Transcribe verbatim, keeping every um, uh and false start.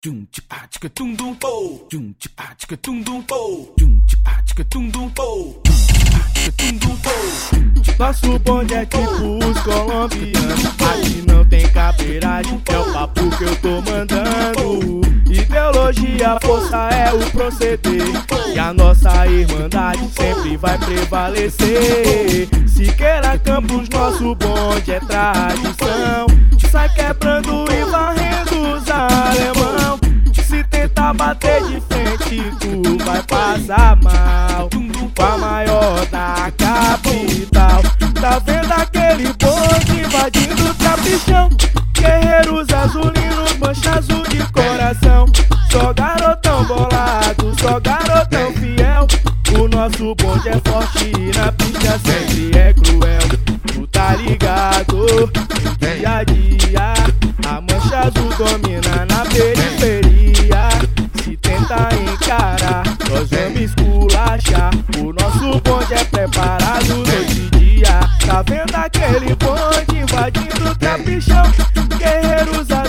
Jum chipa chica tum dum po. Jum chipa chica tum dum po. Jum chipa chica tum dum po. Jum chipa chica tum dum po. Nosso bonde é tipo os colombianos. Aqui não tem cabeiragem, é o papo que eu tô mandando. Ideologia, força é o proceder, e a nossa irmandade sempre vai prevalecer. Siqueira Campos, nosso bonde é tradição. Sai quebrando e varrendo os alemão. Se tentar bater de frente, tu vai passar mal. Com a maior da capital. Tá vendo aquele bonde invadindo o trapichão? Guerreiros azulinos, mancha azul de coração. Só garotão bolado, só garotão fiel. O nosso bonde é forte e na pista sempre é cruel. Tu tá ligado, no dia a dia a mancha azul domina na periferia. Se tenta encarar, nós vamos esculachar. O nosso bonde é preparado noite e dia. Tá vendo aquele bonde invadindo o trapichão? Guerreiros